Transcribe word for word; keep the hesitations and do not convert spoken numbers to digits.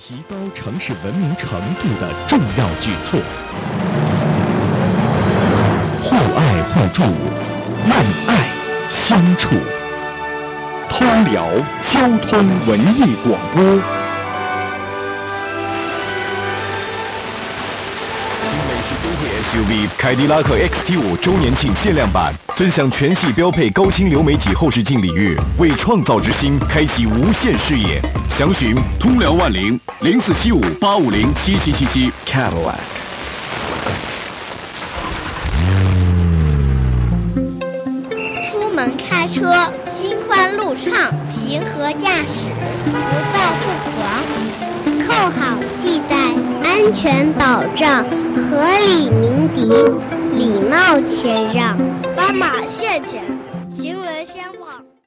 提高城市文明程度的重要举措。互爱互助，用爱相处。通辽交通文艺广播。 S U V 凯迪拉克 X T 五 周年庆限量版，分享全系标配高清流媒体后视镜礼遇，为创造之星开启无限视野。详询通辽万菱零四七五八五零七七七七 Cadillac。 出门开车，心宽路畅，平和驾驶，不躁不狂，扣好系带，安全保障。合理鸣笛，礼貌谦让， 斑马线前